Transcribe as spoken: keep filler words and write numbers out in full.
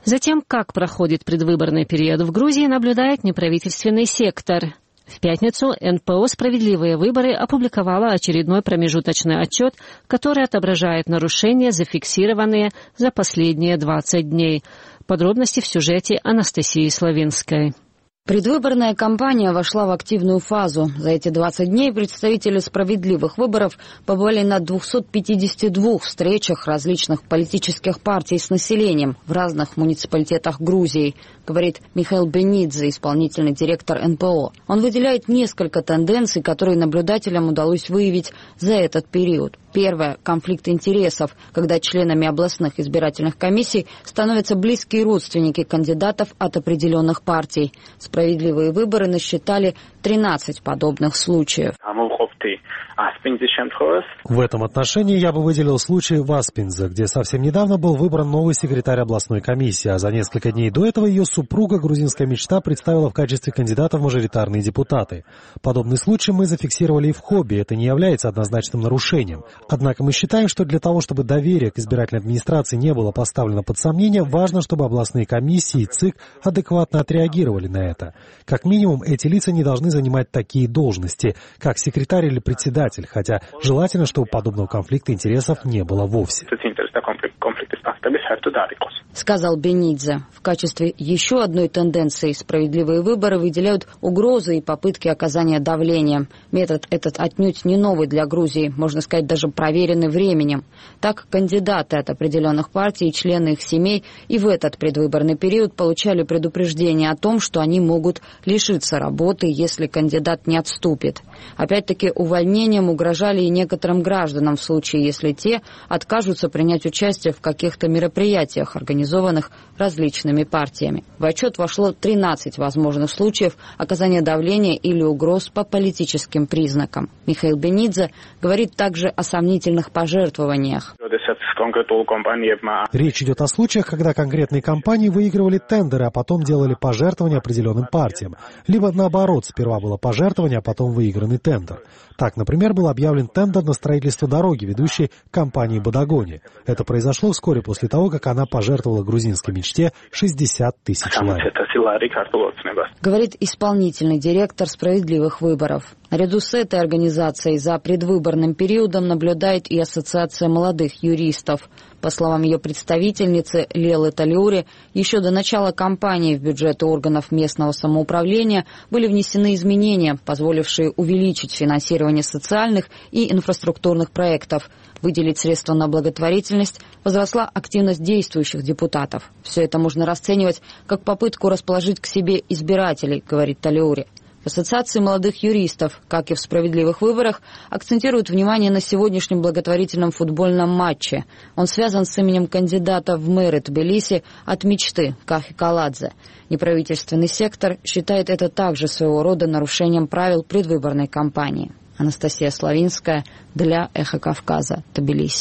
Затем, как проходит предвыборный период в Грузии, наблюдает неправительственный сектор. В пятницу эн пэ о «Справедливые выборы» опубликовала очередной промежуточный отчет, который отображает нарушения, зафиксированные за последние двадцать дней. Подробности в сюжете Анастасии Славинской. Предвыборная кампания вошла в активную фазу. За эти двадцать дней представители «Справедливых выборов» побывали на двухстах пятидесяти двух встречах различных политических партий с населением в разных муниципалитетах Грузии, говорит Михаил Бенидзе, исполнительный директор эн пэ о. Он выделяет несколько тенденций, которые наблюдателям удалось выявить за этот период. Первое – конфликт интересов, когда членами областных избирательных комиссий становятся близкие родственники кандидатов от определенных партий. «Справедливые выборы» насчитали тринадцать подобных случаев. В этом отношении я бы выделил случай в Аспинзе, где совсем недавно был выбран новый секретарь областной комиссии, а за несколько дней до этого ее супруга, грузинская мечта, представила в качестве кандидата в мажоритарные депутаты. Подобный случай мы зафиксировали и в Хобби, это не является однозначным нарушением. Однако мы считаем, что для того, чтобы доверие к избирательной администрации не было поставлено под сомнение, важно, чтобы областные комиссии и ЦИК адекватно отреагировали на это. Как минимум, эти лица не должны занимать такие должности, как секретарь или председатель, хотя желательно, чтобы подобного конфликта интересов не было вовсе. Сказал Бенидзе. В качестве еще одной тенденции «Справедливые выборы» выделяют угрозы и попытки оказания давления. Метод этот отнюдь не новый для Грузии, можно сказать, даже проверенный временем. Так, кандидаты от определенных партий и члены их семей и в этот предвыборный период получали предупреждение о том, что они могут лишиться работы, если кандидат не отступит. Опять-таки, увольнением угрожали и некоторым гражданам в случае, если те откажутся принять участие в каких-то мероприятиях, организованных различными партиями. В отчет вошло тринадцать возможных случаев оказания давления или угроз по политическим признакам. Михаил Бенидзе говорит также о сомнительных пожертвованиях. Речь идет о случаях, когда конкретные компании выигрывали тендеры, а потом делали пожертвования определенным партиям. Либо наоборот, сперва было пожертвование, а потом выигранный тендер. Так, например, был объявлен тендер на строительство дороги, ведущей к компании «Бодогони». Это произошло вскоре после того, как она пожертвовала грузинской мечте шестьдесят тысяч лари. Говорит исполнительный директор «Справедливых выборов». Наряду с этой организацией за предвыборным периодом наблюдает и Ассоциация молодых юристов. По словам ее представительницы Лелы Талиури, еще до начала кампании в бюджеты органов местного самоуправления были внесены изменения, позволившие увеличить финансирование социальных и инфраструктурных проектов. Выделить средства на благотворительность, возросла активность действующих депутатов. Все это можно расценивать как попытку расположить к себе избирателей, говорит Талиури. В Ассоциации молодых юристов, как и в «Справедливых выборах», акцентируют внимание на сегодняшнем благотворительном футбольном матче. Он связан с именем кандидата в мэры Тбилиси от мечты Кахи Каладзе. Неправительственный сектор считает это также своего рода нарушением правил предвыборной кампании. Анастасия Славинская для «Эхо Кавказа», Тбилиси.